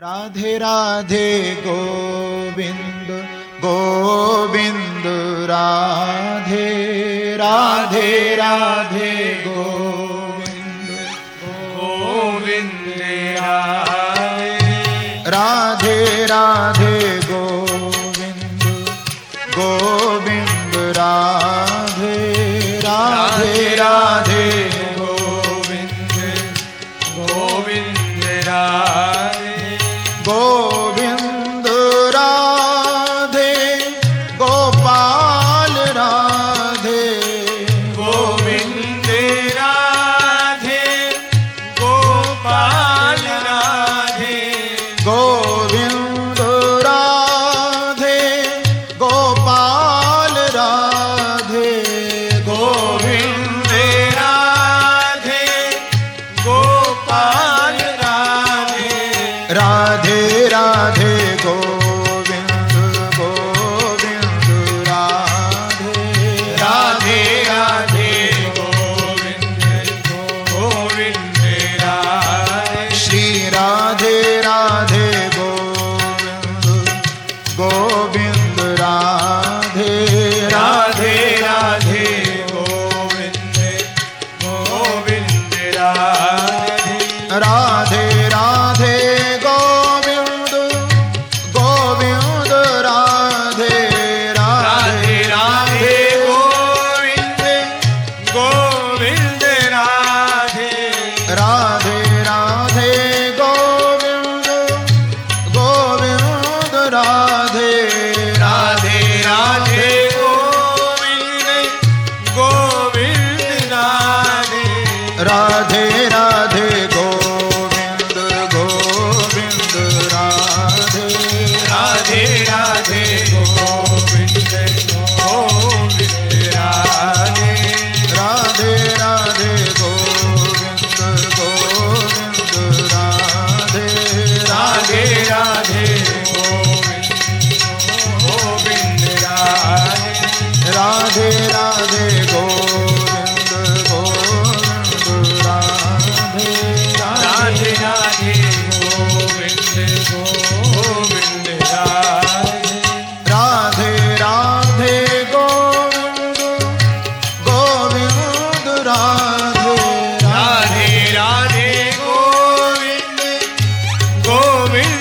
Radhe Radhe Govind Govind Radhe Radhe Radhe Govind Govind Radhe Radhe Radhe Govind Govind Radhe Radhe Radhe Govind Govind Radhe Govind Radhe Gopal Radhe Govind Radhe Gopal Radhe Govind Radhe Gopal Radhe Govind Radhe Gopal Radhe Radhe Radhe Govind Govind Radhe Radhe Radhe Govind Govind Radhe Shri Radhe Radhe Govind Govind Radhe Radhe Radhe Govind Govind Radhe Radhe Radhe Govind Govind Radhe Radhe Radhe Govind Govind Radhe Radhe Radhe Govind Govind Radhe Radhe Radhe Govind Govind Radhe Radhe Radhe Govind Govind Radhe Radhe Radhe Govind Govind Radhe Radhe Radhe Govind Govind Radhe Radhe Radhe Govind Radhe Radhe Radhe Govind Govind Radhe Radhe Radhe Govind Govind Radhe Radhe Radhe Govind Govind Radhe Radhe Radhe Govind Govind